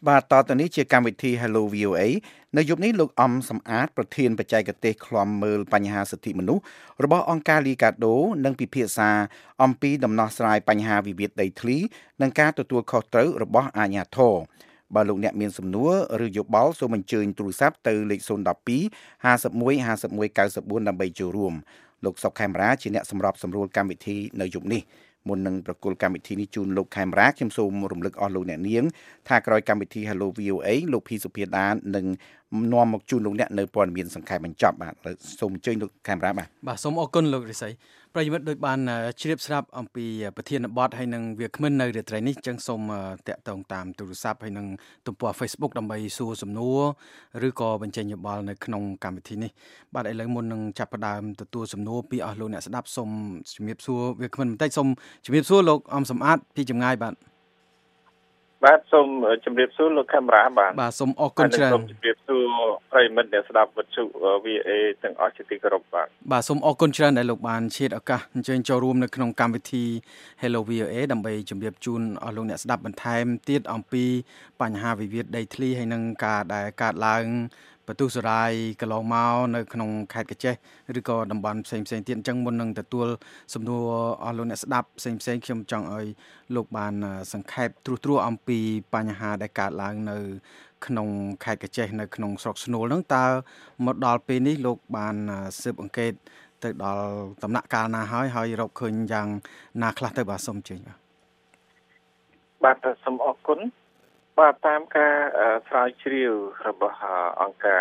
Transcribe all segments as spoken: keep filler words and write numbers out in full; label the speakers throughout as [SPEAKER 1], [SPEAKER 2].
[SPEAKER 1] បាទតទៅនេះជាកម្មវិធី Hello វី អូ เอ នៅយប់នេះលោកអំសំអាតប្រធានបច្ចេកទេសឃ្លាំមើលបញ្ហាសិទ្ធិមនុស្សរបស់អង្គការ Liga do នឹងពិភាក្សាអំពីដំណោះស្រាយបញ្ហាវិវាទដីធ្លីនិងការទទួលខុសត្រូវរបស់អាជ្ញាធរបើលោកអ្នកមានសំណួរឬយោបល់សូមអញ្ជើញទូរស័ព្ទទៅលេខศูนย์ หนึ่ง สอง ห้า หนึ่ง ห้า หนึ่ง เก้า สี่ ដើម្បីចូលរួមលោកសុកខេមរាជាអ្នកសម្របសម្រួលកម្មវិធីនៅយប់នេះមុននឹងប្រគល់កម្មវិធីនេះជូនលោកខេមរាខ្ញុំសូមរំលឹកអស់លោកអ្នកនាងថាក្រោយកម្មវិធី Hello វី អូ เอ លោកភីសុភាដានឹងនាំមកជូនលោកអ្នកនៅព័ត៌មានសង្ខេបបញ្ចប់បាទសូមអញ្ជើញលោកខេមរាបាទ
[SPEAKER 2] បាទសូមអរគុណលោករិស័យប្រិយមិត្តដោយបានជ្រាបស្រាប់អំពីប្រធានបទហើយនឹងវាគ្មិននៅរាត្រីនេះចឹងសូមតាក់ទងតាមទូរស័ព្ទហើយនឹងទំព័រ Facebook ដើម្បីសួរសំណួរឬក៏បញ្ចេញយោបល់នៅក្នុងកម្មវិធីនេះបាទឥឡូវមុននឹងចាប់ផ្ដើមទទួលសំណួរពីអស់លោកអ្នកស្ដាប់សូមជំរាបសួរវាគ្មិនបន្តិចសូមជំរាបសួរលោកអំសំអាតពីចម្ងាយបាទ
[SPEAKER 3] បាទសូមជម្រាបសួរលោកខេមរាបាទ
[SPEAKER 2] បាទសូមអរគុណច្រើន
[SPEAKER 3] សូមជម្រាបសួរប្រិយមិត្តអ្នកស្ដាប់វិទ្យុ វី អូ เอ ទាំងអស់ជាទីគោរពបាទ
[SPEAKER 2] បាទសូមអរគុណច្រើនដែលលោកបានឆ្លៀតឱកាសអញ្ជើញចូលរួមនៅក្នុងកម្មវិធី Hello វី អូ เอ ដើម្បីជម្រាបជូនអស់លោកអ្នកស្ដាប់បន្ថែមទៀតអំពីបញ្ហាវិវាទដីធ្លីហើយនឹងការដែលកើតឡើងបន្ទុះសារាយកន្លងមកនៅក្នុងខេត្តកញ្ចេះឬក៏តំបន់ផ្សេងៗទៀតអញ្ចឹងមុននឹងទទួលសំណួរអស់លោកអ្នកស្ដាប់ផ្សេងៗខ្ញុំចង់ឲ្យលោកបានសង្ខេបត្រួសត្រាសអំពីបញ្ហាដែលកើតឡើងនៅក្នុងខេត្តកញ្ចេះនៅក្នុងស្រុកស្នូលហ្នឹងតើមកដល់ពេលនេះលោកបានស៊ើបអង្កេតទៅដល់ដំណាក់កាលណាហើយហើយរកឃើញយ៉ាងណាខ្លះទៅបាទសូមជើញ
[SPEAKER 3] បាទបាទសូមអរគុណបាទតាមការស្រាវជ្រាវរបស់អង្គការ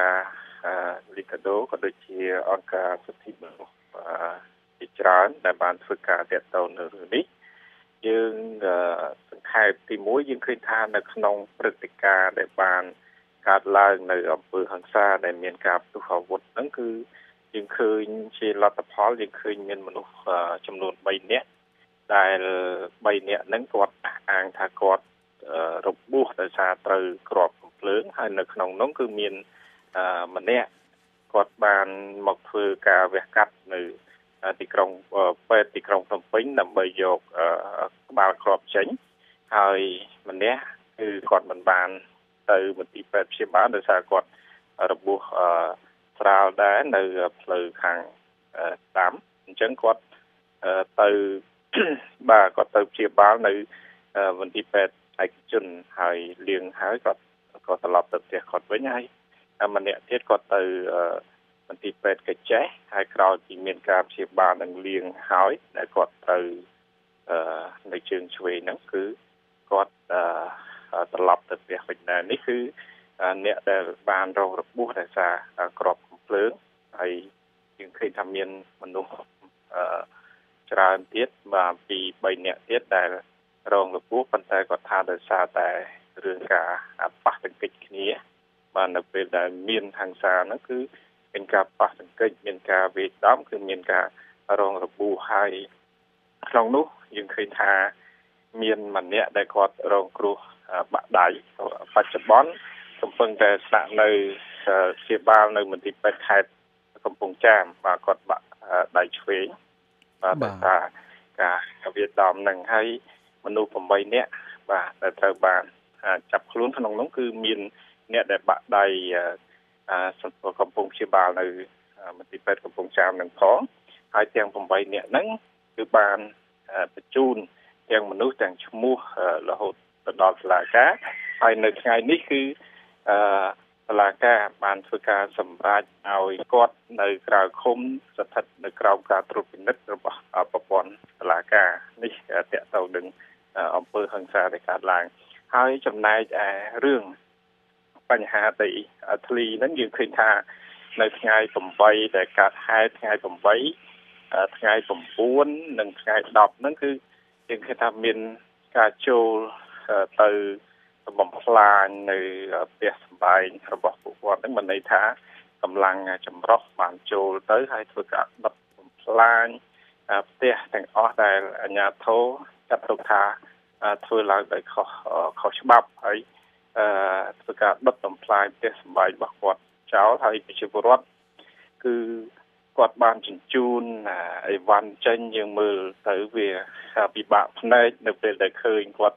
[SPEAKER 3] Liga do ក៏ដូចជាអង្គការសិទ្ធិមនុស្សជាច្រើនដែលបានធ្វើការទាក់ទងនៅរឿងនេះយើងសង្ខេបទីមួយយើងឃើញថានៅក្នុងព្រឹត្តិការណ៍ដែលបានកើតឡើងនៅអំពើហិង្សាដែលមានការផ្ទុះអាវុធហ្នឹងគឺយើងឃើញជាលទ្ធផលយើងឃើញមានមនុស្សចំនួនបីនាក់ដែលបីនាក់ហ្នឹងគាត់អះអាងថាគាត់របួសដោយសារត្រូវគ្រាប់កំភ្លើងហើយនៅក្នុងនោះគឺមានម្នាក់គាត់បានមកធ្វើការវះកាត់នៅទីក្រុងពេទ្យទីក្រុងភ្នំពេញដើម្បីយកក្បាលគ្រាប់ចេញហើយម្នាក់គឺគាត់មិនបានទៅមន្ទីរពេទ្យព្យាបាលដោយសារគាត់របួសស្រាលដែរនៅផ្លូវខាងតាមអញ្ចឹងគាត់ទៅបាទគាត់ទៅព្យាបាលនៅមន្ទីរពេទ្យឯកជនហើយលៀងហើយគាត់ក៏ត្រឡប់ទៅផ្ទះគាត់វិញហើយម្នាក់ទៀតគាត់ទៅមន្ទីរពេទ្យកញ្ចេះហើយក្រោយពីមានការព្យាបាលនឹងលៀងហើយដែលគាត់ទៅនៅជើងឆ្វេងហ្នឹងគឺគាត់ត្រឡប់ទៅផ្ទះវិញដែរនេះគឺអ្នកដែលបានរងរបួសដោយសារគ្រាប់កំភ្លើងហើយយើងឃើញថាមានមនុស្សច្រើនទៀតបាទពីបីនាក់ទៀតដែលរងរបួសប៉ុន្តែគាត់ថាដោយសារតែរឿងការប៉ះទង្គិចគ្នាបាទនៅពេលដែលមានហិង្សាហ្នឹងគឺមានការប៉ះទង្គិចមានការវាយដំគឺមានការរងរបួសហើយក្នុងនោះយើងឃើញថាមានម្នាក់ដែលគាត់រងគ្រោះបាក់ដៃបច្ចុប្បន្នកំពុងតែស្នាក់នៅព្យាបាលនៅមន្ទីរពេទ្យខេត្តកំពង់ចាមបាទគាត់បាក់ដៃឆ្វេងបាទដោយសារការវាយដំហ្នឹងហើយមនុស្សប្រាំបីនាក់បាទដែលត្រូវបានចាប់ខ្លួនក្នុងនោះគឺមានអ្នកដែលបាក់ដៃកំពុងព្យាបាលនៅមន្ទីរពេទ្យកំពង់ចាមនឹងផងហើយទាំងប្រាំបីនាក់ហ្នឹងគឺបានបញ្ជូនទាំងមនុស្សទាំងឈ្មោះរហូតទៅដល់តុលាការហើយនៅថ្ងៃនេះគឺតុលាការបានធ្វើការសម្រេចឲ្យគាត់នៅក្រៅឃុំស្ថិតនៅក្រោមការត្រួតពិនិត្យរបស់ប្រព័ន្ធតុលាការនេះតកតទៅនឹងអំពើហិង្សាដែលកើតឡើងហើយចំណែកឯរឿងបញ្ហាដីធ្លីហ្នឹងយើងឃើញថានៅថ្ងៃប្រាំដែលកើតហេតុថ្ងៃប្រាំថ្ងៃប្រាំនិងថ្ងៃដប់ហ្នឹងគឺយើងឃើញថាមានការចូលទៅបំផ្លាញនៅផ្ទះសម្បែងរបស់ពួកគាត់ហ្នឹងមិនន័យថាកម្លាំងចម្រុះបានចូលទៅហើយធ្វើការដុតបំផ្លាញផ្ទះទាំងអស់ដែលអាជ្ញាធរចាត់ទុកថាធ្វើឡើងដោយខុសខុសច្បាប់ហើយធ្វើការដុតបំផ្លាញផ្ទះសម្បែងរបស់គាត់ចោលហើយប្រជាពលរដ្ឋគឺគាត់បានជញ្ជូនអីវ៉ាន់ចេញយើងមើលទៅវាពិបាកភ្នែកនៅពេលដែលឃើញគាត់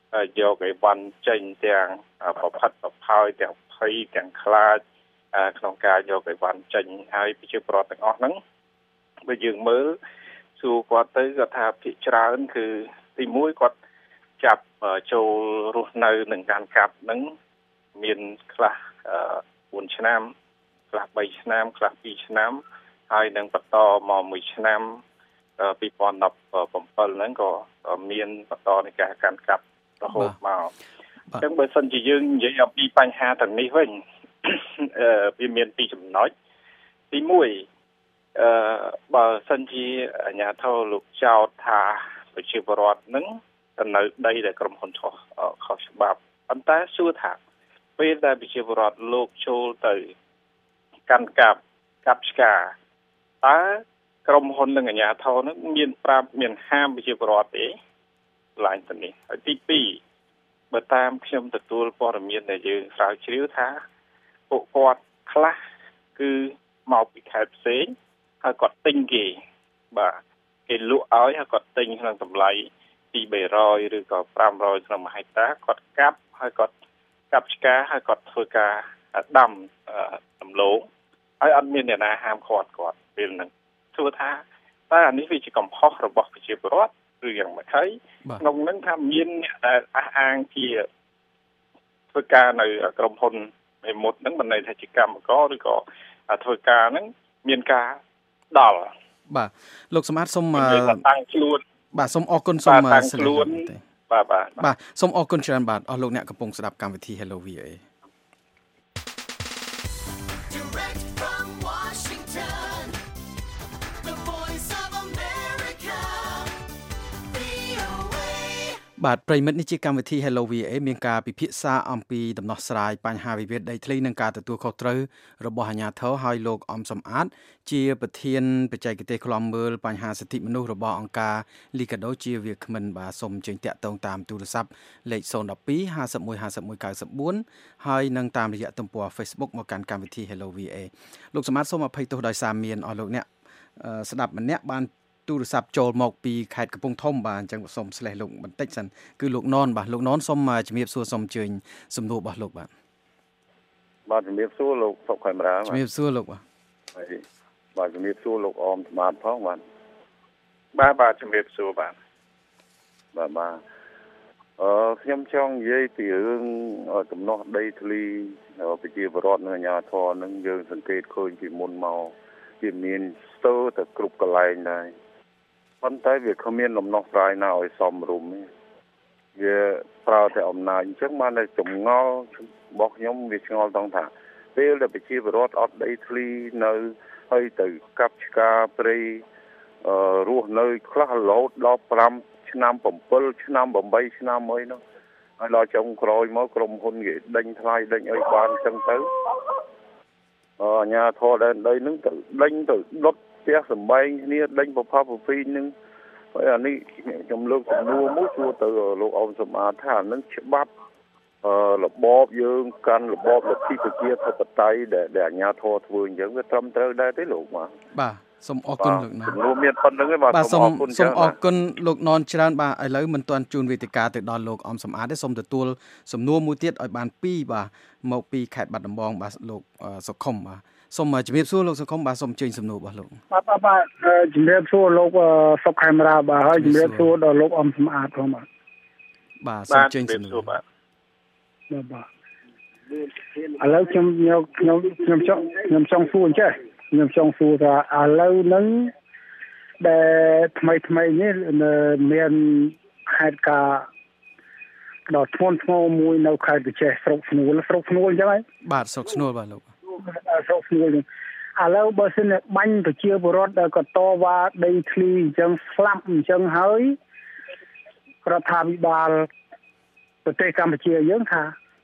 [SPEAKER 3] យកអីវ៉ាន់ចេញទាំងប្រផាត់ប្រផោយទាំងភ័យទាំងខ្លាចក្នុងការយកអីវ៉ាន់ចេញហើយប្រជាពលរដ្ឋទាំងអស់ហ្នឹងបើយើងមើលសួរគាត់ទៅគាត់ថាភាគច្រើនគឺទីមួយគាត់ចាប់ចូលរស់នៅនឹងការកាប់ហ្នឹងមានខ្លះបួនឆ្នាំខ្លះបីឆ្នាំខ្លះពីរឆ្នាំហើយនឹងបន្តមកមួយឆ្នាំពីរពាន់ដប់ប្រាំbảyហ្នឹងក៏មានបន្តនៃការកាន់កាប់រហូតមកអញ្ចឹងបើសិនជាយើងនិយាយអំពីបញ្ហាទាំងនេះវិញអឺវាមានពីរចំណុចទីមួយអឺបើសិនជាអាជ្ញាធរលោកចោទថាប្រជាពលរដ្ឋហ្នឹងទៅនៅដីដែលក្រុមហ៊ុនខុសខុសច្បាប់ប៉ុន្តែសួរថាពេលដែលប្រជាពលរដ្ឋលោកចូលទៅកាន់កាប់កាប់ឆ្កាតើក្រុមហ៊ុននិងអាជ្ញាធរហ្នឹងមានប្រាប់មានហាមប្រជាពលរដ្ឋទេឡើងទៅនេះហើយទីពីរបើតាមខ្ញុំទទួលព័ត៌មានដែលយើងស្រាវជ្រាវថាពួកគាត់ខ្លះគឺមកពីខេត្តផ្សេងហើយគាត់ទិញគេបាទគេលក់ឲ្យហើយគាត់ទិញក្នុងតម្លៃពីរបីរយឬក៏ប្រាំរយក្នុងមួយហិកតាគាត់កាប់ហើយគាត់កាប់ឆ្កាហើយគាត់ធ្វើការដាំដំឡូងហើយអត់មានអ្នកណាហាមឃាត់គាត់ពេលហ្នឹងសួរថាតើអានេះវាជាកំហុសរបស់ប្រជាពលរដ្ឋឬយ៉ាងម៉េចហើយក្នុងហ្នឹងថាមានអ្នកដែលអះអាងជាធ្វើការនៅក្រុមហ៊ុនមេមត់ហ្នឹងមិនន័យថាជាកម្មករឬក៏ធ្វើការហ្នឹងមានការដល់
[SPEAKER 2] បាទលោកសម្បត្តិសូម
[SPEAKER 3] តាំងខ្លួន
[SPEAKER 2] បាទសូមអរគុណសូម
[SPEAKER 3] តាំងខ្លួនបាទបាទ
[SPEAKER 2] បាទសូមអរគុណច្រើនបាទអស់លោកអ្នកកំពុងស្ដាប់កម្មវិធី Hello វី អូ เอបាទប្រិមិត្តនេះជាកម្មវិធី Hello វី អូ เอ មានការពិភាក្សាអំពីដំណោះស្រាយបញ្ហាវិវាទដីធ្លីនិងការទទួលខុសត្រូវរបស់អាជ្ញាធរហើយលោកអំសំអាតជាប្រធានបច្ចេកទេសឃ្លាំមើលបញ្ហាសិទ្ធិមនុស្សរបស់អង្គការ Liga do ជាវាគ្មិនបាទសូមអញ្ជើញតាក់ទងតាមទូរស័ព្ទលេខศูนย์ หนึ่ง สอง ห้า หนึ่ง ห้า หนึ่ง เก้า เก้า สี่ហើយនឹងតាមរយៈទំព័រ Facebook មកកាន់កម្មវិធី Hello វី អូ เอ លោកសម្បត្តិសូមអភ័យទោសដោយសារមានអស់លោកអ្នកស្ដាប់ម្នាក់បានទូរស័ព្ទចូលមកពីខេត្តកំពង់ធំបាទអញ្ចឹងសូមស្លេះលោកបន្តិចសិនគឺលោកណនបាទលោកណនសូមជំរាបសួរសូមអញ្ជើញសំណួររបស់លោកបាទ
[SPEAKER 4] បាទជំរាបសួរលោកសុកខេមរា
[SPEAKER 2] ជំរាបសួរលោកបាទ
[SPEAKER 4] ហើយបាទជំរាបសួរលោកអមស្មាតផងបាទ
[SPEAKER 3] បាទបាទជំរាបសួរបាទ
[SPEAKER 4] បាទបាទអឺខ្ញុំចង់និយាយពីរឿងដំណោះដីធ្លីប្រជាពលរដ្ឋនិងអាជ្ញាធរនឹងយើងសង្កេតឃើញពីមុនមកវាមានស្ទើរតែគ្រប់កន្លែងដែរប៉ុន្តែវាគ្មានដំណោះស្រាយណាឲ្យសមរម្យទេវាប្រើតែអំណាចអញ្ចឹងបានតែចម្ងល់របស់ខ្ញុំវាឆ្ងល់ដល់ថាពេលដែលប្រជាពលរដ្ឋអត់ដីធ្លីនៅហើយទៅកាប់ឆ្ការព្រៃអឺរស់នៅខ្លះរហូតដល់5ឆ្នាំ7ឆ្នាំ8ឆ្នាំអីនោះហើយដល់ចុងក្រោយមកក្រុមហ៊ុនគេដេញថ្លៃដេញអីបានអញ្ចឹងទៅអអាញាធរដែនដីនឹងទៅដេញទៅដុតផ្ទះសម្បែងគ្នាដេញប្រផាប់ប្រភីនឹងហើយអានេះខ្ញុំលើកសំណួរមួយសួរទៅលោកអមសម្បត្តិថានឹងច្បាប់អឺរបបយើងកាន់របបលទ្ធិប្រជាធិបតេយ្យដែលអាញាធរធ្វើអញ្ចឹងវាត្រឹមត្រូវដែរទេលោកបាទ
[SPEAKER 2] បាទសូមអរគុណលោកណន
[SPEAKER 4] សំណួរមានប៉ុណ្្នឹងទេបាទ
[SPEAKER 2] សូមអរគុណសូមអរគុណលោកណនច្រើនបាទឥឡូវមិនទាន់ជូនវេទិកាទៅដល់លោកអំសំអាតទេសូមទទួលសំណួរមួយទៀតឲ្យបានពីរបាទមកពីខេត្តបាត់ដំបងបាទលោកសុខុមបាទសូមជំរាបសួរលោកសុខុមបាទសូមអញ្ជើញសំណួររបស់លោក
[SPEAKER 5] បាទបាទបាទជំរាបសួរលោកសុខខេមរាបាទហើយជំរាបសួរដល់លោកអំសំអាតផងបាទ
[SPEAKER 2] បាទសូមអញ្ជើញសំណួរ
[SPEAKER 5] បាទបាទឥឡូវខ្ញុំខ្ញុំខ្ញុំចង់ខ្ញុំចង់សួរអញ្ចឹងខ្ញុំចង់សួរថាឥឡូវហ្នឹងដែលថ្មីថ្មីនេះមានហេតុការណ៍ដល់ធ្ងន់ធ្ងរមួយនៅខេត្តកញ្ចេះស្រុកស្នួលស្រុកស្នួលអញ្ចឹងហើយ
[SPEAKER 2] បាទស្រុកស្នួលបាទលោក
[SPEAKER 5] ស្រុកស្នួលឥឡូវបើសិនបាញ់ប្រជាពលរដ្ឋដែលក៏តវ៉ាដីធ្លីអញ្ចឹងស្លាប់អញ្ចឹងហើយរដ្ឋាភិបាលប្រទេសកម្ពុជាយើងថា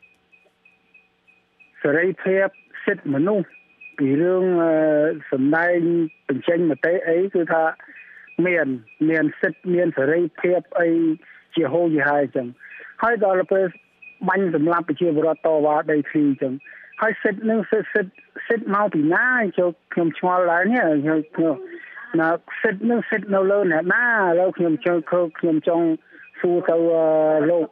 [SPEAKER 5] សេរីភាពសិទ្ធិមនុស្សពីរឿងសម្ដែងបញ្ចេញមតិអីគឺថាមានមានសិទ្ធិមានសេរីភាពអីជាហូរជាហើយអញ្ចឹងហើយដល់ពេលបាញ់សម្លាប់ប្រជាពលរដ្ឋតវ៉ាដីធ្លីអញ្ចឹងហើយសិទ្ធិនឹងសិទ្ធិសិទ្ធិសិទ្ធិមកពីណាចូលខ្ញុំឆ្ងល់ដែរនេះខ្ញុំណាសិទ្ធិនឹងសិទ្ធិនៅលើអ្នកណាឥឡូវខ្ញុំចង់ខ្ញុំចង់សួរទៅលោក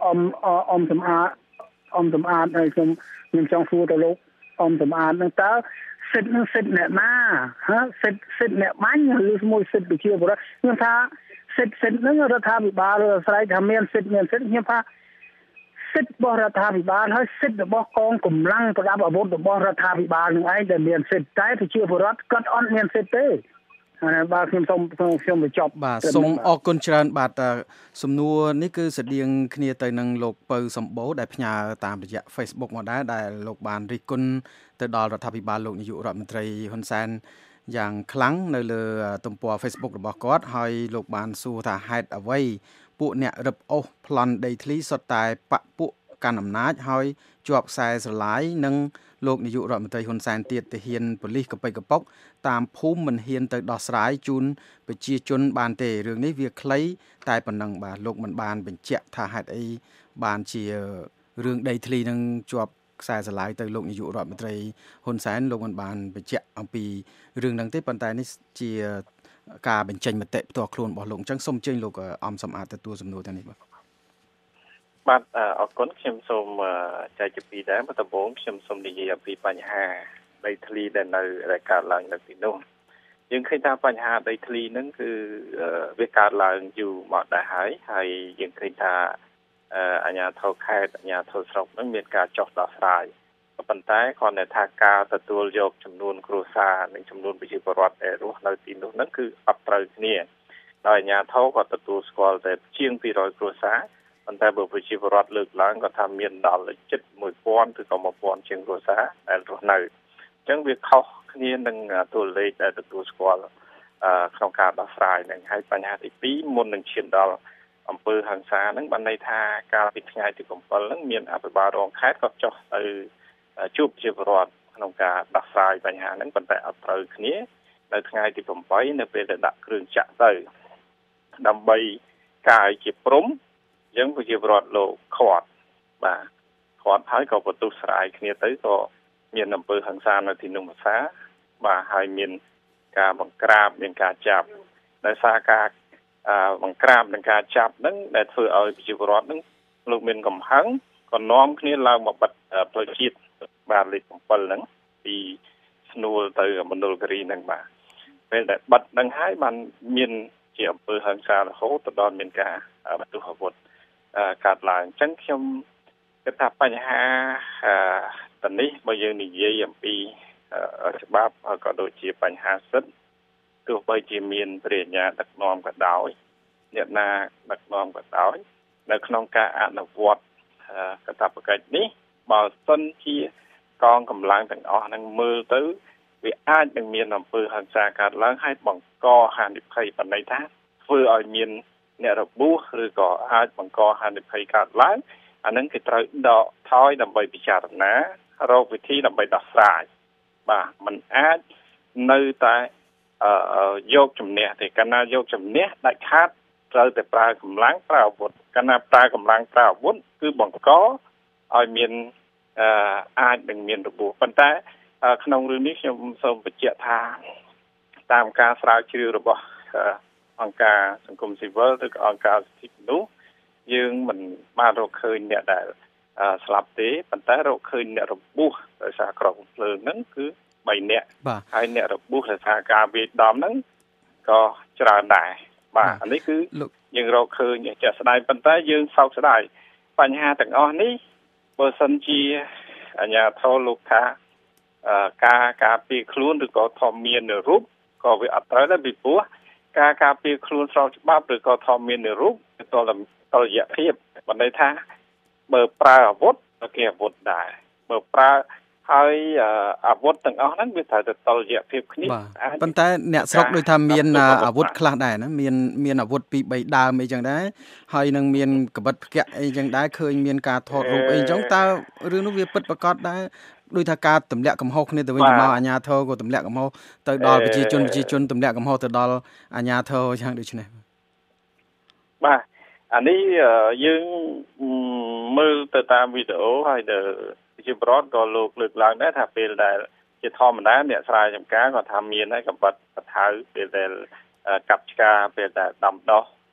[SPEAKER 5] អំអំសម្អាតអំសម្អាតហើយខ្ញុំខ្ញុំចង់សួរទៅលោកអំសម្អាតនឹងតើសិទ្ធិនឹងសិទ្ធិអ្នកណាហ៎សិទ្ធិសិទ្ធិអ្នកបាញ់ឬមួយសិទ្ធិប្រជាពលរដ្ឋខ្ញុំថាសិទ្ធិសិទ្ធិនឹងរដ្ឋាភិបាលស្រ័យថាមានសិទ្ធិមានសិទ្ធិខ្ញុំថាសិទ្ធិរបស់រដ្ឋាភិបាលហើយសិទ្ធិរបស់កងកម្លាំងប្រដាប់អាវុធរបស់រដ្ឋាភិបាលនឹងឯងដែលមានសិទ្ធិតែប្រជាពលរដ្ឋគាត់អត់មានសិទ្ធិទេហើយបាទខ្ញុំសូមខ្ញុំបញ្ចប់
[SPEAKER 2] បាទសូមអរគុណច្រើនបាទសំណួរនេះគឺស្តៀងគ្នាទៅនឹងលោកពៅសម្បូរដែលផ្ញើតាមរយៈ Facebook មកដែរដែលលោកបានរិះគន់ទៅដល់រដ្ឋាភិបាលលោកនាយករដ្ឋមន្ត្រីហ៊ុនសែនយ៉ាងខ្លាំងនៅលើទំព័រ Facebook របស់គាត់ហើយលោកបានសួរថាហេតុអ្វីពួកអ្នករឹបអូសប្លន់ដីធ្លីសុទ្ធតែបពពួកកាន់អំណាចហើយជាប់ខ្សែស្រឡាយនិងលោកនាយករដ្ឋមន្ត្រីហ៊ុនសែនទៀតទៅហ៊ានប៉ូលីសកប៉ិកកប៉ុកតាមភូមិមិនហ៊ានទៅដោះស្រាយជូនប្រជាជនបានទេរឿងនេះវាខ្លីតែប៉ុណ្ណឹងបាទលោកមិនបានបញ្ជាក់ថាហេតុអីបានជារឿងដីធ្លីនឹងជាប់ខ្សែស្រឡាយទៅលោកនាយករដ្ឋមន្ត្រីហ៊ុនសែនលោកមិនបានបញ្ជាក់អំពីរឿងហ្នឹងទេប៉ុន្តែនេះជាការបញ្ចេញមតិផ្ទាល់ខ្លួនរបស់លោកអញ្ចឹងសូមអញ្ជើញលោកអំសំអាតទទួលសំណួរទាំងនេះបាទ
[SPEAKER 3] បាទអរគុណខ្ញុំសូមចែកជាពីរដែរមកដំបូងខ្ញុំសូមនិយាយអំពីបញ្ហាដីធ្លីដែលនៅដែលកើតឡើងនៅទីនោះយើងឃើញថាបញ្ហាដីធ្លីហ្នឹងគឺវាកើតឡើងយូរមកដែរហើយហើយយើងឃើញថាអាជ្ញាធរខេត្តអាជ្ញាធរស្រុកហ្នឹងមានការចោះដោះស្រាយប៉ុន្តែគ្រាន់តែថាការទទួលយកចំនួនគ្រួសារនិងចំនួនប្រជាពលរដ្ឋដែលរស់នៅទីនោះហ្នឹងគឺអត់ត្រូវគ្នាដោយអាជ្ញាធរក៏ទទួលស្គាល់តែជាងពីររយគ្រួសារប៉ុន្តែបើប្រជាពលរដ្ឋលើកឡើងក៏ថាមានដល់ជិតមួយពាន់ឬក៏មួយពាន់ជាងគ្រួសារដែលរស់នៅអញ្ចឹងវាខុសគ្នានឹងតួលេខដែលទទួលស្គាល់ក្នុងការដោះស្រាយនឹងហើយបញ្ហាទីពីរមុននឹងឈានដល់អំពើហិង្សាហ្នឹងបានន័យថាកាលពីថ្ងៃទី7ហ្នឹងមានអភិបាលរងខេត្តក៏ចុះទៅជួបប្រជាពលរដ្ឋក្នុងការដោះស្រាយបញ្ហាហ្នឹងប៉ុន្តែអត់ត្រូវគ្នានៅថ្ងៃទី8នៅពេលដែលដាក់គ្រឿងចាក់ទៅដើម្បីកាយជាព្រំអញ្ចឹងប្រជាពលរដ្ឋលោកខាត់បាទខាត់ហើយក៏បន្ទុះស្រាយគ្នាទៅក៏មានអំពើហិង្សានៅទីនោះមួយសាបាទហើយមានការបង្ក្រាបមានការចាប់ដោយសារការបង្ក្រាបនិងការចាប់ហ្នឹងដែលធ្វើឲ្យប្រជាពលរដ្ឋហ្នឹងលោកមានកំហឹងក៏នាំគ្នាឡើងមកបិទផ្លូវជាតិបាទលេខ7ហ្នឹងពីស្នួលទៅមណ្ឌលគិរីហ្នឹងបាទពេលដែលបិទហ្នឹងហើយបានមានជាអំពើហិង្សារហូតទៅដល់មានការបន្ទុះអាវុធកើតឡើងអញ្ចឹងខ្ញុំគិតថាបញ្ហាតនេះបើយើងនិយាយអំពីច្បាប់ក៏ដូចជាបញ្ហាសិទ្ធិទោះបីជាមានព្រះអាជ្ញាដឹកនាំក៏ដោយអ្នកណាដឹកនាំក៏ដោយនៅក្នុងការអនុវត្តកាតព្វកិច្ចនេះបើសិនជាកងកម្លាំងទាំងអស់នឹងមើលទៅវាអាចនឹងមានអំពើហិង្សាកើតឡើងហើយបង្កហានិភ័យបណ្ដៃថាធ្វើឲ្យមានអ្នករបួសឬក៏អាចបង្កហានិភ័យកើតឡើងអានឹងគេត្រូវដកថយដើម្បីពិចារណារកវិធីដើម្បីដោះស្រាយបាទมันអាចនៅតែយកជំនះទេកាលណាយកជំនះដាច់ខាតត្រូវតែប្រើកម្លាំងប្រើអាវុធកាលណាប្រើកម្លាំងប្រើអាវុធគឺបង្កឲ្យមានអាចនឹងមានរបួសប៉ុន្តែក្នុងរឿងនេះខ្ញុំសូមបញ្ជាក់ថាតាមការស្រាវជ្រាវរបស់អង្គការសង្គមស៊ីវិលឬក៏អង្គការសិទ្ធិមនុស្សយើងមិនបានរកឃើញអ្នកដែលស្លាប់ទេប៉ុន្តែរកឃើញអ្នករបួសដោយសារក្រោកភ្លើងហ្នឹងគឺ3នាក់ហើយអ្នករបួសដោយសារការវាយដំហ្នឹងក៏ច្រើនដែរបាទអានេះគឺយើងរកឃើញជាក់ស្ដែងប៉ុន្តែយើងសោកស្ដាយបញ្ហាទាំងអស់នេះបើសិនជាអាជ្ញាធរលោកថាការការពារខ្លួនឬក៏ធម្មមានរូបក៏វាអត់ត្រូវដែរពីព្រោះការការពារខ្លួនស្របច្បាប់ឬក៏ធម្មមានរូបទៅតតរយៈភាពបណ្ដៃថាបើប្រើអាវុធក៏គេអាវុធដែរបើប្រើហើយអាវុធទាំងអស់ហ្នឹងវាត្រូវតែតលរយៈភាពគ្នា
[SPEAKER 2] ប៉ុន្តែអ្នកស្រុកដូចថាមានអាវុធខ្លះដែរណាមានមានអាវុធពីរបីដើមអីចឹងដែរហើយនឹងមានកបិតភក្ត្រអីចឹងដែរឃើញមានការថតរូបអីចឹងតើរឿងនោះវាពិតប្រាកដដែរដូចថាការទម្លាក់កំហុសគ្នាទៅវិញទៅមកអាជ្ញាធរក៏ទម្លាក់កំហុសទៅដល់ប្រជាជនប្រជាជនទម្លាក់កំហុសទៅដល់អាជ្ញាធរចឹងដូចនេះ
[SPEAKER 3] បាទអានេះយើងមើលទៅតាមវីដេអូហើយទៅជាប្រវត្តិក៏លោកលើកឡើងដែរថាពេលដែលជាធម្មតាអ្នកស្រែចម្ការក៏ថាមានហើយកបិតបថៅពេលដែលកាប់ឆ្ការពេលដែលដាំដុះ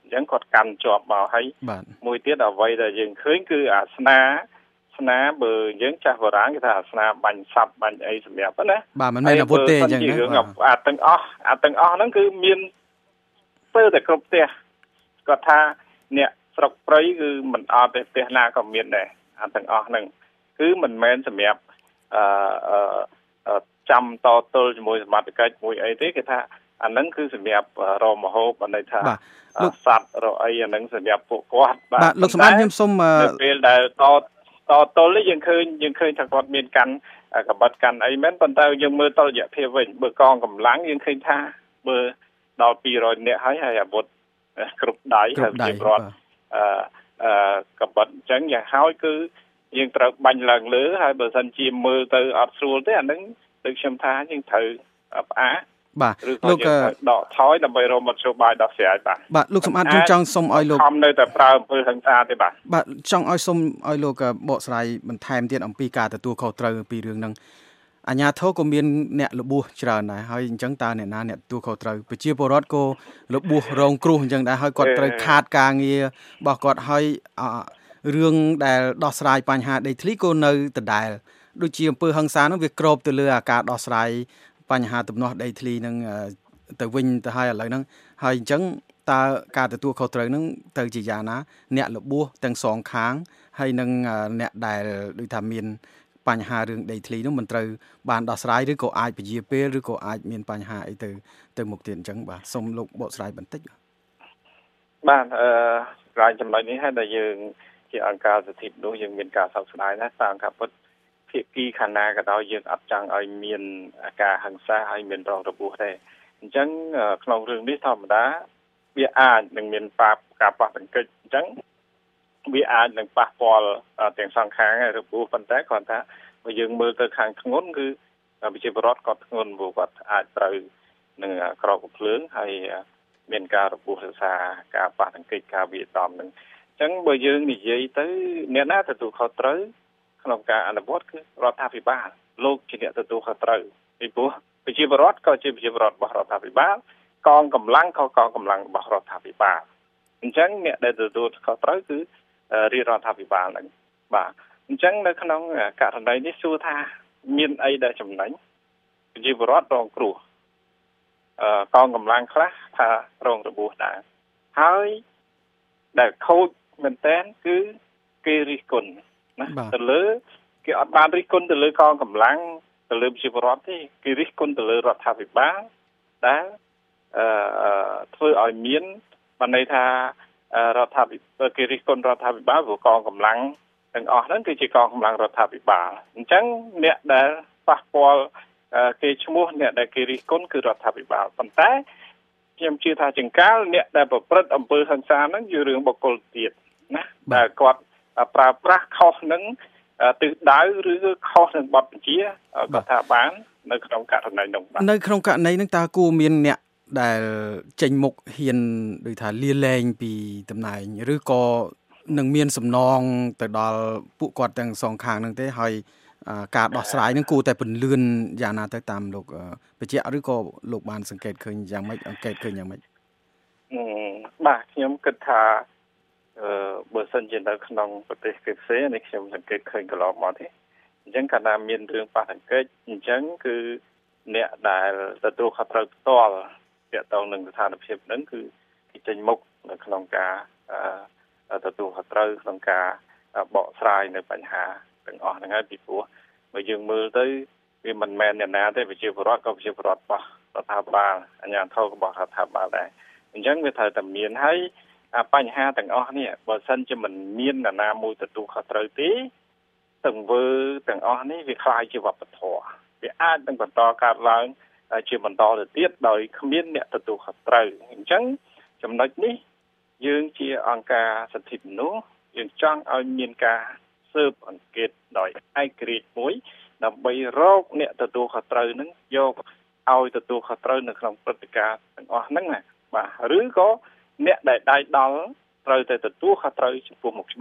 [SPEAKER 3] ចឹងគាត់កាន់ជាប់មកហើយមួយទៀតអ្វីដែលយើងឃើញគឺអាស្នាស្នាបើយើងចាស់បុរាណគេថាអាស្នាបាញ់សັບបាញ់អីសម្រាប់ណា
[SPEAKER 2] បាទមិនមែនអាវុធទេអញ្ចឹងណា
[SPEAKER 3] អាទាំងអស់អាទាំងអស់ហ្នឹងគឺមានស្ទើរតែគ្រប់ផ្ទះគាត់ថាអ្នកស្រុកព្រៃគឺមិនអត់ទេផ្ទះណាក៏មានដែរអាទាំងអស់ហ្នឹងគឺមិនមែនសម្រាប់អឺចាំតទល់ជាមួយសមត្ថកិច្ចមួយអីទេគេថាអាហ្នឹងគឺសម្រាប់រមហូបអានេះថាសัตว์រអីអាហ្នឹងសម្រាប់ពួកគាត់
[SPEAKER 2] បាទលោកសម្បត្តិខ្ញុំសូម
[SPEAKER 3] នៅពេលដែលតតទល់នេះយើងឃើញយើងឃើញថាគាត់មានកាន់កបិតកាន់អីមែនប៉ុន្តែយើងមើលតុល្យភាពវិញបើកងកម្លាំងយើងឃើញថាបើដល់ពីររយនាក់ហើយហើយអាវុធគ្រប់ដៃហើយជាប្រត់អឺអឺកបិតអញ្ចឹងយ៉ាងហើយគឺយើងត្រូវបាញ់ឡើងលើហើយបើសិនជាមើលទៅអត់ស្រួលទេអាហ្នឹងដូចខ្ញុំថាយើងត្រូវផ្អាក
[SPEAKER 2] បាទលោក
[SPEAKER 3] ដកថយដើម្បីរកមធ្យោបាយដោះស្រាយបាទ
[SPEAKER 2] បាទលោកសម្បត្តិខ្ញុំចង់សុំឲ្យលោក
[SPEAKER 3] ខំនៅតែប្រើអំពើហិង្សាទេបាទ
[SPEAKER 2] បាទចង់ឲ្យសុំឲ្យលោកបកស្រាយបន្ថែមទៀតអំពីការទទួលខុសត្រូវពីរឿងហ្នឹងអាជ្ញាធរក៏មានអ្នកលបួសច្រើនដែរហើយអញ្ចឹងតើអ្នកណាអ្នកទទួលខុសត្រូវប្រជាពលរដ្ឋក៏លបួសរងគ្រោះអញ្ចឹងដែរហើយគាត់ត្រូវខាតការងាររបស់គាត់ហើយរឿងដែលដោះស្រាយបញ្ហាដីធ្លីក៏នៅដដែលដូចជាអំពើហិង្សាហ្នឹងវាក្របទៅលើអាការដោះស្រាយបញ្ហាទំនាស់ដីធ្លីនឹងទៅវិញទៅហើយឥឡូវហ្នឹងហើយអញ្ចឹងតើការទទួលខុសត្រូវហ្នឹងទៅជាយ៉ាងណាអ្នកលបួសទាំងសងខាងហើយនឹងអ្នកដែលដូចថាមានបញ្ហារឿងដីធ្លីនោះមិនត្រូវបានដោះស្រាយឬក៏អាចពជាពេលឬក៏អាចមានបញ្ហាអីទៅទៅមុខទៀតអញ្ចឹងបាទសូមលោកបកស្រាយបន្តិច
[SPEAKER 3] បាទអឺក្រោយចំណុចនេះហើយដែលយើងជាអង្គការសិទ្ធិមនុស្សយើងមានការសោកស្ដាយណាស់តាមការពិតភាគីខាងណាក៏ដោយយើងអត់ចង់ឲ្យមានការហិង្សាឲ្យមានរងរបួសទេអញ្ចឹងក្នុងរឿងនេះធម្មតាវាអាចនឹងមានបាបការប៉ះទង្គិចអញ្ចឹងវាអាចនឹងប៉ះពាល់ទាំងសងខាងរបួសប៉ុន្តែគាត់ថាបើយើងមើលទៅខាងធ្ងន់គឺប្រជាពលរដ្ឋគាត់ធ្ងន់ព្រោះគាត់អាចត្រូវនឹងក្រកភ្លើងហើយមានការរបួសដោយសារការប៉ះទង្គិចការវាយដំនឹងអញ្ចឹងបើយើងនិយាយទៅអ្នកណាទទួលខុសត្រូវក្នុងការអនុវត្តគឺរដ្ឋាភិបាលលោកជាអ្នកទទួលខុសត្រូវពីព្រោះប្រជាពលរដ្ឋក៏ជាប្រជាពលរដ្ឋរបស់រដ្ឋាភិបាលកងកម្លាំងក៏កងកម្លាំងរបស់រដ្ឋាភិបាលអញ្ចឹងអ្នកដែលទទួលខុសត្រូវគឺរាជរដ្ឋាភិបាលហ្នឹងបាទអញ្ចឹងនៅក្នុងករណីនេះសួរថាមានអីដែលចំណេញប្រជាពលរដ្ឋរងគ្រោះអឺកងកម្លាំងខ្លះថារងរបួសដែរហើយដែលខូចមែនតើគឺគេរិះគន់ណាទៅលើគេអត់បានរិះគន់ទៅលើកងកម្លាំងទៅលើប្រជាពលរដ្ឋទេគេរិះគន់ទៅលើរដ្ឋាភិបាលដែលអឺធ្វើឲ្យមានបានន័យថារដ្ឋាភិបាលគេរិះគន់រដ្ឋាភិបាលព្រោះកងកម្លាំងទាំងអស់ហ្នឹងគឺជាកងកម្លាំងរដ្ឋាភិបាលអញ្ចឹងអ្នកដែលប៉ះពាល់គេឈ្មោះអ្នកដែលគេរិះគន់គឺរដ្ឋាភិបាលប៉ុន្តែខ្ញុំជឿថាចង្កាលអ្នកដែលប្រព្រឹត្តអំពើហិង្សាហ្នឹងជារឿងបុគ្គលទៀតណាដែលគាត់ប្រើប្រាស់ខុសនឹងទិសដៅឬខុសនឹងបទបញ្ជាគាត់ថាបាននៅក្នុងករណីនោះបាទ
[SPEAKER 2] នៅក្នុងករណីហ្នឹងតើគួរមានអ្នកដែលចេញមុខហ៊ានដូចថាលាលែងពីតំណែងឬក៏នឹងមានសំណងទៅដល់ពួកគាត់ទាំងសងខាងហ្នឹងទេហើយការដោះស្រាយហ្នឹងគួរតែពន្លឿនយ៉ាងណាទៅតាមលោកបញ្ជាក់ឬក៏លោកបានសង្កេតឃើញយ៉ាងម៉េចអង្កេតឃើញយ៉ាងម៉េច
[SPEAKER 3] បាទខ្ញុំគិតថាអឺបើសិនជានៅក្នុងប្រទេសគេផ្សេងនេះខ្ញុំសង្កេតឃើញកន្លងមកទេអញ្ចឹងកាលណាមានរឿងប៉ះទង្គិចអញ្ចឹងគឺអ្នកដែលទទួលខុសត្រូវផ្ទាល់ទាក់ទងនឹងស្ថានភាពហ្នឹងគឺគេចេញមុខនៅក្នុងការទទួលខុសត្រូវក្នុងការបកស្រាយនៅបញ្ហាទាំងអស់ហ្នឹងហើយពីព្រោះបើយើងមើលទៅវាមិនមែនអ្នកណាទេប្រជាពលរដ្ឋក៏ប្រជាពលរដ្ឋរបស់រដ្ឋាភិបាលអាជ្ញាធររបស់រដ្ឋាភិបាលដែរអញ្ចឹងវាត្រូវតែមានហើយបញ្ហាទាំងអស់នេះបើសិនជាមិនមាននរណាមួយទទួលខុសត្រូវទេទង្វើទាំងអស់នេះវាคล้ายជាវប្បធម៌វាអាចនឹងបន្តកើតឡើងជាបន្តទៅទៀតដោយគ្មានអ្នកទទួលខុសត្រូវអញ្ចឹងចំណុចនេះយើងជាអង្គការសិទ្ធិមនុស្សយើងចង់ឲ្យមានការស៊ើបអង្កេតដោយឯករាជ្យមួយដើម្បីរកអ្នកទទួលខុសត្រូវនឹងយកឲ្យទទួលខុសត្រូវនៅក្នុងព្រឹត្តិការណ៍ទាំងអស់ហ្នឹងណាបាទឬក៏អ្នកដែលដៃដល់ត្រូវតែទទួលខុសត្រូវចំពោះមុខច្បាប់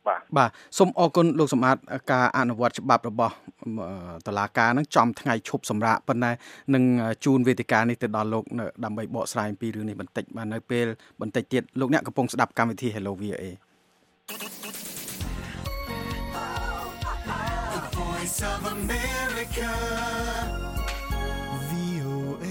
[SPEAKER 3] បាទ
[SPEAKER 2] បាទសូមអរគុណលោកសម្បត្តិការអនុវត្តច្បាប់របស់តុលាការនឹងចំថ្ងៃឈប់សម្រាកប៉ុន្តែនឹងជូនវេទិកានេះទៅដល់លោកដើម្បីបកស្រាយអំពីរឿងនេះបន្តិចបាទនៅពេលបន្តិចទៀតលោកអ្នកកំពុងស្ដាប់កម្មវិធី Hello វី អូ เอ
[SPEAKER 6] The Voice of America វី អូ เอ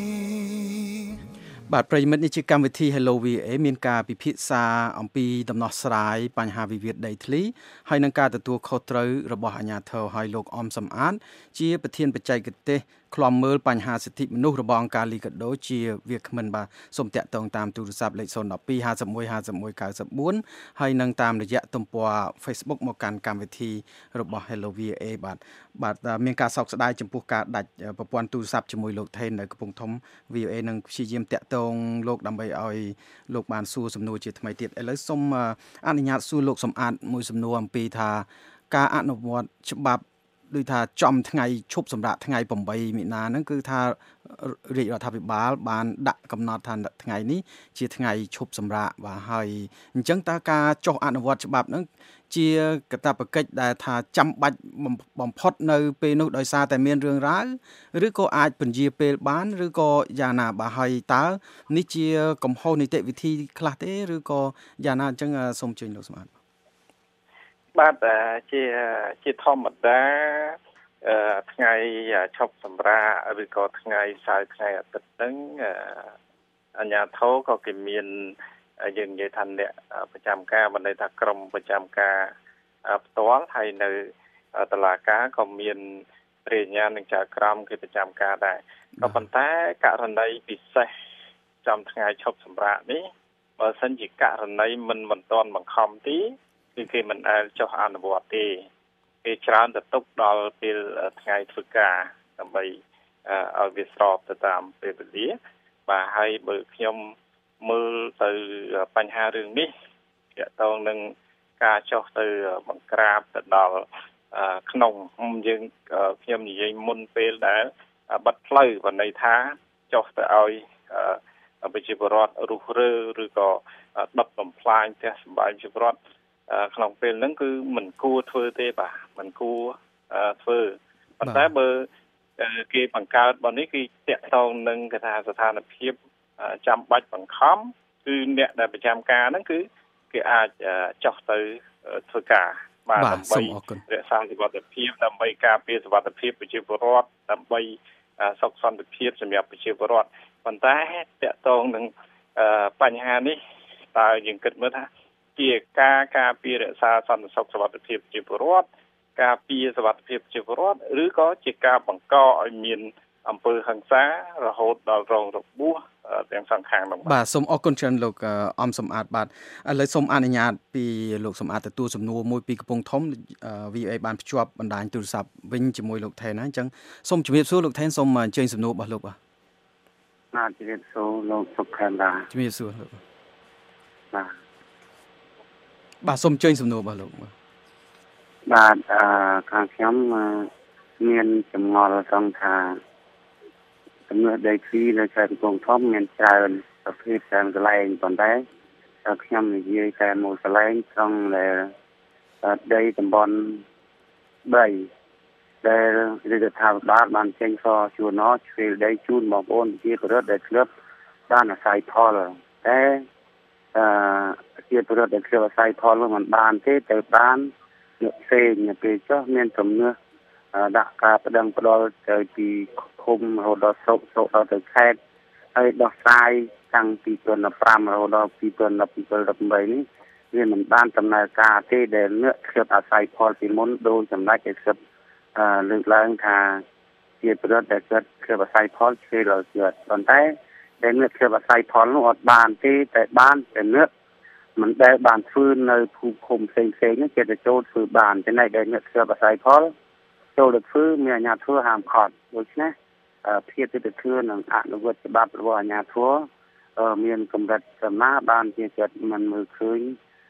[SPEAKER 2] បាទប្រិយមិត្តនេះជាកម្មវិធី Hello វី អូ เอ មានការពិភាក្សាអំពីដំណោះស្រាយបញ្ហាវិវាទដីធ្លីហើយនឹងការទទួលខុសត្រូវរបស់អាជ្ញាធរហើយលោកអំសំអាតជាប្រធានបច្ចេកទេសឃ្លាំមើលបញ្ហាសិទ្ធិមនុស្សរបស់អង្គការលីកាដូជាវាគ្មិនបាទសូមតាក់ទងតាមទូរស័ព្ទលេខศูนย์ หนึ่ง สอง ห้า หนึ่ง ห้า หนึ่ง หนึ่ง เก้า สี่ ហើយនឹងតាមរយៈទំព័រ Facebook មកកាន់កម្មវិធីរបស់ Hello វី អូ เอ បាទបាទមានការសោកស្ដាយចំពោះការដាច់ប្រព័ន្ធទូរស័ព្ទជាមួយលោកថេននៅកំពង់ធំ វី អូ เอ នឹងព្យាយាមតាក់ទងលោកដើម្បីឲ្យលោកបានសួរសំណួរជាថ្មីទៀតឥឡូវសូមអនុញ្ញាតសួរលោកសំអាតមួយសំណួរអំពីថាការអនុវត្តច្បាប់ដូចថាចំថ្ងៃឈប់សម្រាកថ្ងៃប្រាំបីមីនាហ្នឹងគឺថារាជរដ្ឋាភិបាលបានដាក់កំណត់ថាថ្ងៃនេះជាថ្ងៃឈប់សម្រាកបាទហើយអញ្ចឹងតើការចុះអនុវត្តច្បាប់ហ្នឹងជាកាតព្វកិច្ចដែលថាចាំបាច់បំផុតនៅពេលនោះដោយសារតែមានរឿងរ៉ាវឬក៏អាចពន្យាពេលបានឬក៏យ៉ាងណាបាទហើយតើនេះជាកំហុសនីតិវិធីខ្លះទេឬក៏យ៉ាងណាអញ្ចឹងសូមជឿលោកស្មាត
[SPEAKER 3] បាទជាជាធម្មតាថ្ងៃឈប់សម្រាកឬក៏ថ្ងៃសៅរ៍ថ្ងៃអាទិត្យហ្នឹងអាជ្ញាធរក៏គេមានយើងនិយាយថាអ្នកប្រចាំការបណ្ដេញថាក្រុមប្រចាំការផ្ទាល់ហើយនៅតុលាការក៏មានរាជអាជ្ញានឹងចៅក្រមគេប្រចាំការដែរក៏ប៉ុន្តែករណីពិសេសចំថ្ងៃឈប់សម្រាកនេះបើសិនជាករណីមិនមិនទាន់បង្ខំទីគឺគេមិនដែលចុះអនុវត្តទេគេច្រើនទៅទុកដល់ពេលថ្ងៃធ្វើការដើម្បីឲ្យវាស្របទៅតាមពេលវេលាបាទហើយបើខ្ញុំមើលទៅបញ្ហារឿងនេះទាក់ទងនឹងការចុះទៅបង្ក្រាបទៅដល់ក្នុងយើងខ្ញុំនិយាយមុនពេលដែលបិទផ្លូវបណ្ដៃថាចុះទៅឲ្យប្រជាពលរដ្ឋរុះរើឬក៏ដុតបំផ្លាញផ្ទះសម្បែងប្រជាពលរដ្ឋក្នុងពេលហ្នឹងគឺមិនគួរធ្វើទេបាទមិនគួរធ្វើប៉ុន្តែបើគេបង្កើតបននេះគឺតាក់ទងនឹងគេថាស្ថានភាពចាំបាច់បង្ខំគឺអ្នកដែលប្រចាំការហ្នឹងគឺគេអាចចុះទៅធ្វើការបាទដើម្បីរក្សាសុវត្ថិភាពដើម្បីការពារសុវត្ថិភាពប្រជាពលរដ្ឋដើម្បីសុខសន្តិភាពសម្រាប់ប្រជាពលរដ្ឋប៉ុន្តែតាក់ទងនឹងបញ្ហានេះតើយើងគិតមើលថាជាការការពាររក្សាសន្តិសុខសុវត្ថិភាពប្រជាពលរដ្ឋការពារសុវត្ថិភាពប្រជាពលរដ្ឋឬក៏ជាការបង្កឲ្យមានអំពើហិង្សារហូតដល់រងរបួសទាំងសងខាងនោះ
[SPEAKER 2] បាទសូមអរគុណច្រើនលោកអំសំអាតបាទឥឡូវសូមអនុញ្ញាតពីលោកសំអាតទទួលសំណួរមួយពីកំពង់ធំ វី អូ เอ បានភ្ជាប់បណ្ដាញទូរស័ព្ទវិញជាមួយលោកថេនណាអញ្ចឹងសូមជម្រាបសួរលោកថេនសូមអញ្ជើញសំណួររបស់លោកបាទ
[SPEAKER 7] បាទជម្រាបសួរលោកសុខេនបាទ
[SPEAKER 2] ជម្រាបសួរលោក
[SPEAKER 7] បាទ
[SPEAKER 2] បាទសូមអញ្ជើញសំណួររបស់លោកបាទ
[SPEAKER 7] បាទអឺខាងខ្ញុំមានចម្ងល់ត្រង់ថាចំនួនដីធ្លីនៅខេត្តកំពង់ធំមានច្រើនប្រភេទច្រើនកន្លែងប៉ុន្តែខ្ញុំនិយាយតែមួយកន្លែងត្រង់ដែលដីតំបន់បីដែលរដ្ឋាភិបាលបានចេញសរជួនណជ្រើដីជូនបងប្អូនប្រជាពលរដ្ឋដែលធ្លាប់បានអាស្រ័យផលតែអឺប្រជាពលរដ្ឋដែលធ្លាប់អាស្រ័យផលនោះមិនបានទេទៅបានអ្នកផ្សេងពេលចុះមានទំនាស់ដាក់ការប្តឹងផ្តល់ទៅពីឃុំរហូតដល់ស្រុកស្រុកដល់ទៅខេត្តហើយដោះស្រាយតាំងពីពីរពាន់ដប់ប្រាំរហូតដល់ពីរពាន់ដប់ពីរដប់ប្រាំនេះវាមិនបានដំណើរការទេដែលអ្នកធ្លាប់អាស្រ័យផលពីមុនដោយចំណែកឯសិទ្ធិលើកឡើងថាជាប្រវត្តិដែលគាត់ធ្លាប់អាស្រ័យផលឆ្លៀតដល់គាត់ប៉ុន្តែដែលអ្នកធ្លាប់អាស្រ័យផលនោះអត់បានទេតែបានតែអ្នកមិនដែលបានធ្វើនៅភូមិឃុំផ្សេងផ្សេងនេះគេទៅចូលធ្វើបានចំណែកដែលអ្នកធ្លាប់អាស្រ័យផលចូលទៅធ្វើមានអាជ្ញាធរហាមឃាត់ដូច្នេះភាពទីទៅធ្វើនឹងអនុវត្តច្បាប់របស់អាជ្ញាធរមានកម្រិតសំណាបានជាចិត្តមិនមើលឃើញ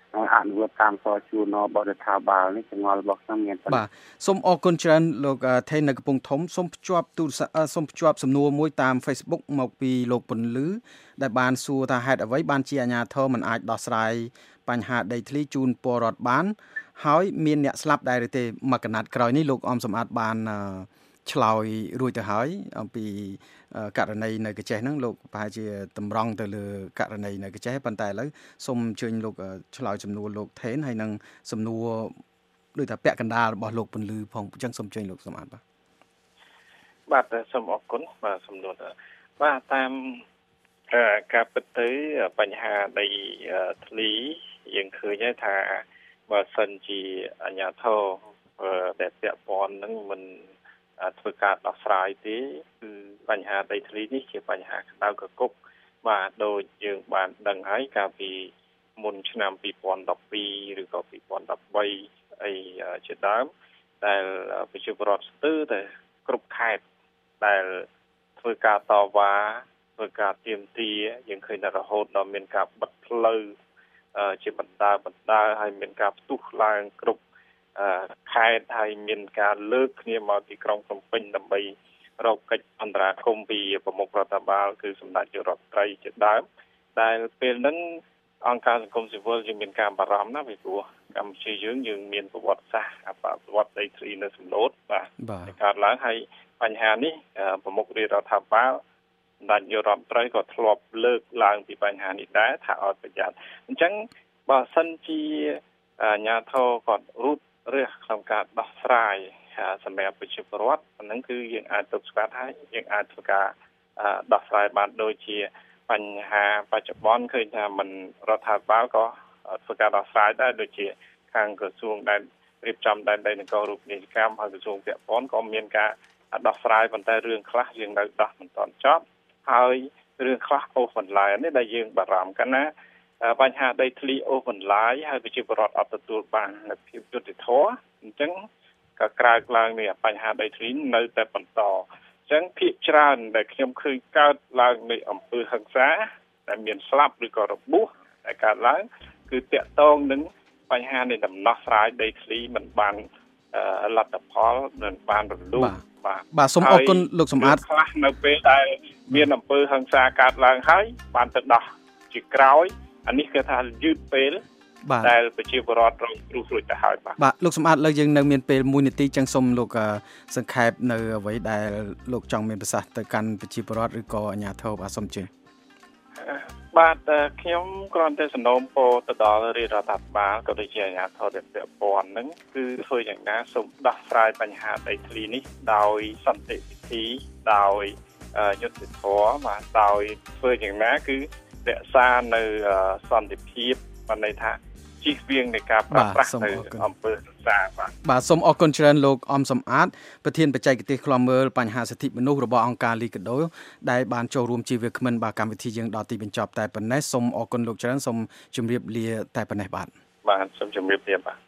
[SPEAKER 7] អនុវត្តតាមសជួនរបស់រដ្ឋាភិបាលនេះចងល់របស់ខ្ញុំមាន
[SPEAKER 2] បាទសូមអរគុណច្រើនលោកថេននៅកំពង់ធំសូមភ្ជាប់ទូរស័ព្ទសូមភ្ជាប់សំណួរមួយតាម Facebook មកពីលោកពន្លឺដែលបានសួរថាហេតុអ្វីបានជាអាជ្ញាធរមិនអាចដោះស្រាយបញ្ហាដីធ្លីជូនពលរដ្ឋបានហើយមានអ្នកស្លាប់ដែរឬទេមកកណាត់ក្រោយនេះលោកអមសំអាតបានឆ្លើយរួចទៅហើយអំពីករណីនៅកញ្ចេះហ្នឹងលោកប្រហែលជាតម្រង់ទៅលើករណីនៅកញ្ចេះប៉ុន្តែឥឡូវសូមអញ្ជើញលោកឆ្លើយសំណួរលោកថេនហើយនឹងសំណួរដោយថាពាក់កណ្ដាលរបស់លោកពន្លឺផងអញ្ចឹងសូមអញ្ជើញលោកសំអាតបាទ
[SPEAKER 3] បាទសូមអរគុណបាទសំណួរបាទតាមការពិតទៅបញ្ហាដីធ្លីយើងឃើញថាបើសិនជាអាជ្ញាធរដែលពាក់ព័ន្ធនឹងមិនធ្វើការដោះស្រាយទេគឺបញ្ហាដីធ្លីនេះជាបញ្ហាក្តៅកគុកបាទដូចយើងបានដឹងហើយកាលពីមុនឆ្នាំពីរពាន់ដប់ពីរឬក៏ពីរពាន់ដប់បីអីជាដើមដែលប្រជាពលរដ្ឋស្ទើរតែគ្រប់ខេត្តដែលធ្វើការតវ៉ាធ្វើការទាមទារយើងឃើញថារហូតដល់មានការបិទផ្លូវជាបណ្ដាបណ្ដាហើយមានការផ្ទុះឡើងគ្រប់ខេត្តហើយមានការលើកគ្នាមកទីក្រុងភ្នំពេញដើម្បីរកកិច្ចអន្តរាគមន៍ពីប្រមុខរដ្ឋាភិបាលគឺសម្ដេចយុរដ្ឋត្រីជាដើមដែលពេលហ្នឹងអង្គការសង្គមស៊ីវិលយើងមានការបារម្ភណាស់ពីព្រោះកម្ពុជាយើងយើងមានប្រវត្តិសាស្ត្រអបវត្តដីធ្លីនៅសំណូតបាទកើតឡើងហើយបញ្ហានេះប្រមុខរាជរដ្ឋាភិបាលសម្ដេចយុរដ្ឋត្រីក៏ធ្លាប់លើកឡើងពីបញ្ហានេះដែរថាឲ្យប្រយ័ត្នអញ្ចឹងបើសិនជាអាជ្ញាធរគាត់រូតរើសក្នុងការដោះស្រាយសម្រាប់ប្រជាពលរដ្ឋហ្នឹងគឺយើងអាចទប់ស្កាត់ហើយយើងអាចធ្វើការដោះស្រាយបានដូចជាបញ្ហាបច្ចុប្បន្នឃើញថាមិនរដ្ឋាភិបាលក៏ធ្វើការដោះស្រាយដែរដូចជាខាងក្រសួងដែលរៀបចំដែនដីនគររូបនីយកម្មហើយក្រសួងពាក់ព័ន្ធក៏មានការដោះស្រាយប៉ុន្តែរឿងខ្លះយើងនៅដោះមិនទាន់ចប់ហើយរឿងខ្លះអូសបន្លាយនេះដែលយើងបារម្ភកណាបញ្ហាដីធ្លីអូសបន្លាយហើយប្រជាពលរដ្ឋអត់ទទួលបាននូវភាពយុត្តិធម៌អញ្ចឹងក៏ក្រើកឡើងនេះបញ្ហាដីធ្លីនៅតែបន្តអញ្ចឹងភាគច្រើនដែលខ្ញុំឃើញកើតឡើងនៃអំពើហិង្សាដែលមានស្លាប់ឬក៏របួសដែលកើតឡើងគឺតាក់ទងនឹងបញ្ហានៃដំណោះស្រាយដីធ្លីមិនបានលទ្ធផលមិនបានរលូន
[SPEAKER 2] បាទបាទសូមអរគុណលោកសំអាត
[SPEAKER 3] ខ្លះនៅពេលដែលមានអំពើហិង្សាកើតឡើងហើយបានទៅដោះជាក្រោយអានេះគឺថាយឺតពេលដែលប្រជាពលរដ្ឋរងគ្រោះរួចទៅហើយបាទ
[SPEAKER 2] បាទលោកសំអាតលើយើងនៅមានពេលមួយនាទីចឹងសូមលោកសង្ខេបនៅអ្វីដែលលោកចង់មានប្រសាសន៍ទៅកាន់ប្រជាពលរដ្ឋឬក៏អាជ្ញាធរបាទសូមជឿ
[SPEAKER 3] បាទខ្ញុំគ្រាន់តែសំណូមពរទៅដល់រាជរដ្ឋាភិបាលក៏ដូចជាអាជ្ញាធរដែលពាក់ព័ន្ធហ្នឹងគឺធ្វើយ៉ាងណាសូមដោះស្រាយបញ្ហាដីធ្លីនេះដោយសន្តិវិធីដោយយុត្តិធម៌បាទដោយធ្វើយ៉ាងណាគឺរក្សានៅសន្តិភាពបានន័យថាជៀសវាងនៃការប្រើប្រាស់នៅអំពើហិង្សាបាទ
[SPEAKER 2] បាទសូមអរគុណច្រើនលោកអំសំអាតប្រធានបច្ចេកទេសឃ្លាំមើលបញ្ហាសិទ្ធិមនុស្សរបស់អង្គការលីកាដូដែលបានចូលរួមជាវាគ្មិនបាទកម្មវិធីយើងដល់ទីបញ្ចប់តែប៉ុណ្ណេះសូមអរគុណលោកច្រើនសូមជម្រាបលាតែប៉ុណ្ណេះបាទ
[SPEAKER 3] បាទសូមជម្រាបលាបាទ